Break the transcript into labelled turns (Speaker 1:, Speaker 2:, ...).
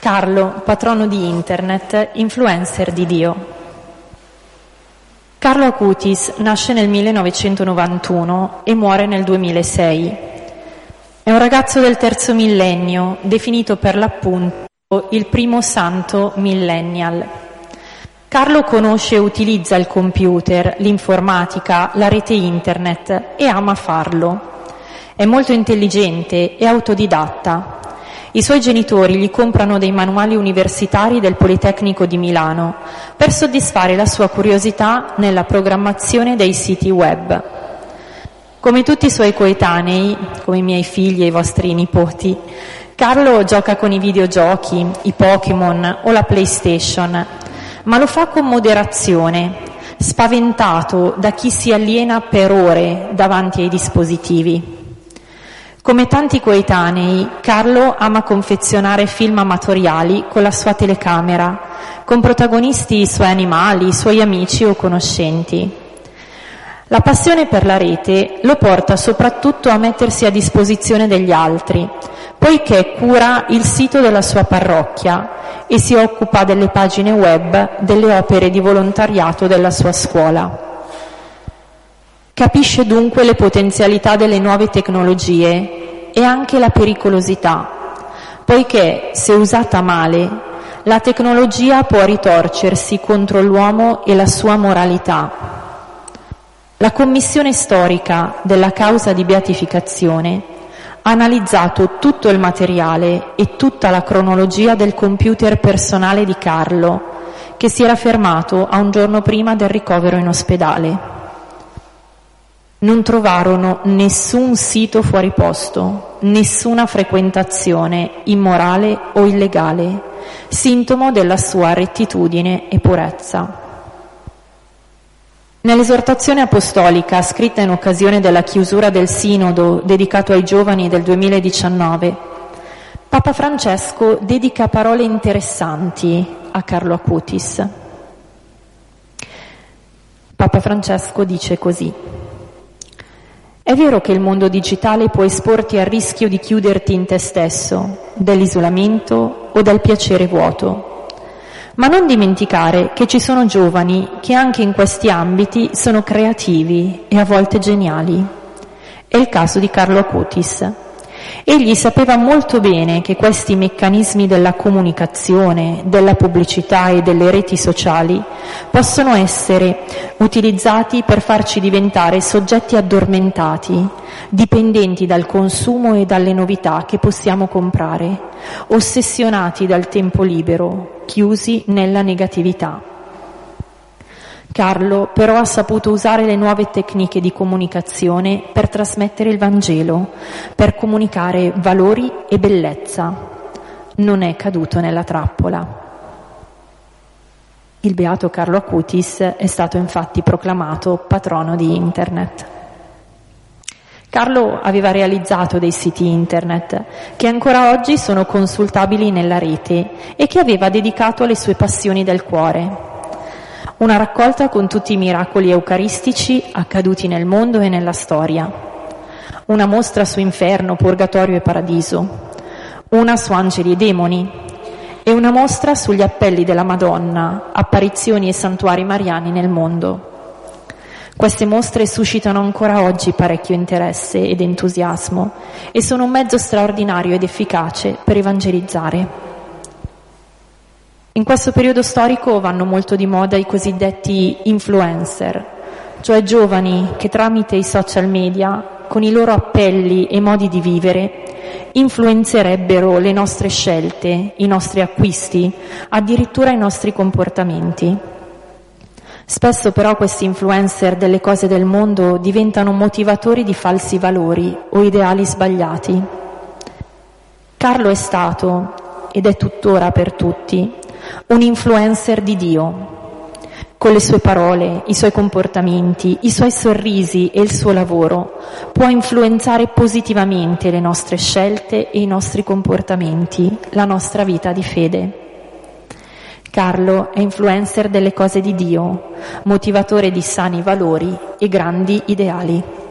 Speaker 1: Carlo, patrono di Internet, influencer di Dio. Carlo Acutis nasce nel 1991 e muore nel 2006. È un ragazzo del terzo millennio, definito per l'appunto il primo santo millennial. Carlo conosce e utilizza il computer, l'informatica, la rete Internet e ama farlo. È molto intelligente e autodidatta. I suoi genitori gli comprano dei manuali universitari del Politecnico di Milano per soddisfare la sua curiosità nella programmazione dei siti web. Come tutti i suoi coetanei, come i miei figli e i vostri nipoti, Carlo gioca con i videogiochi, i Pokémon o la PlayStation, ma lo fa con moderazione, spaventato da chi si aliena per ore davanti ai dispositivi. Come tanti coetanei, Carlo ama confezionare film amatoriali con la sua telecamera, con protagonisti i suoi animali, i suoi amici o conoscenti. La passione per la rete lo porta soprattutto a mettersi a disposizione degli altri, poiché cura il sito della sua parrocchia e si occupa delle pagine web delle opere di volontariato della sua scuola. Capisce dunque le potenzialità delle nuove tecnologie e anche la pericolosità, poiché, se usata male, la tecnologia può ritorcersi contro l'uomo e la sua moralità. La commissione storica della causa di beatificazione ha analizzato tutto il materiale e tutta la cronologia del computer personale di Carlo, che si era fermato a un giorno prima del ricovero in ospedale. Non trovarono nessun sito fuori posto, nessuna frequentazione immorale o illegale, sintomo della sua rettitudine e purezza. Nell'esortazione apostolica scritta in occasione della chiusura del Sinodo dedicato ai giovani del 2019, Papa Francesco dedica parole interessanti a Carlo Acutis. Papa Francesco dice così: è vero che il mondo digitale può esporti al rischio di chiuderti in te stesso, dell'isolamento o dal piacere vuoto. Ma non dimenticare che ci sono giovani che anche in questi ambiti sono creativi e a volte geniali. È il caso di Carlo Acutis. Egli sapeva molto bene che questi meccanismi della comunicazione, della pubblicità e delle reti sociali possono essere utilizzati per farci diventare soggetti addormentati, dipendenti dal consumo e dalle novità che possiamo comprare, ossessionati dal tempo libero, chiusi nella negatività. Carlo però ha saputo usare le nuove tecniche di comunicazione per trasmettere il Vangelo, per comunicare valori e bellezza. Non è caduto nella trappola. Il beato Carlo Acutis è stato infatti proclamato patrono di Internet. Carlo aveva realizzato dei siti Internet che ancora oggi sono consultabili nella rete e che aveva dedicato alle sue passioni del cuore. Una raccolta con tutti i miracoli eucaristici accaduti nel mondo e nella storia. Una mostra su inferno, purgatorio e paradiso. Una su angeli e demoni. E una mostra sugli appelli della Madonna, apparizioni e santuari mariani nel mondo. Queste mostre suscitano ancora oggi parecchio interesse ed entusiasmo e sono un mezzo straordinario ed efficace per evangelizzare. In questo periodo storico vanno molto di moda i cosiddetti influencer, cioè giovani che tramite i social media, con i loro appelli e modi di vivere, influenzerebbero le nostre scelte, i nostri acquisti, addirittura i nostri comportamenti. Spesso però questi influencer delle cose del mondo diventano motivatori di falsi valori o ideali sbagliati. Carlo è stato, ed è tuttora per tutti, un influencer di Dio. Con le sue parole, i suoi comportamenti, i suoi sorrisi e il suo lavoro può influenzare positivamente le nostre scelte e i nostri comportamenti, la nostra vita di fede. Carlo è influencer delle cose di Dio, motivatore di sani valori e grandi ideali.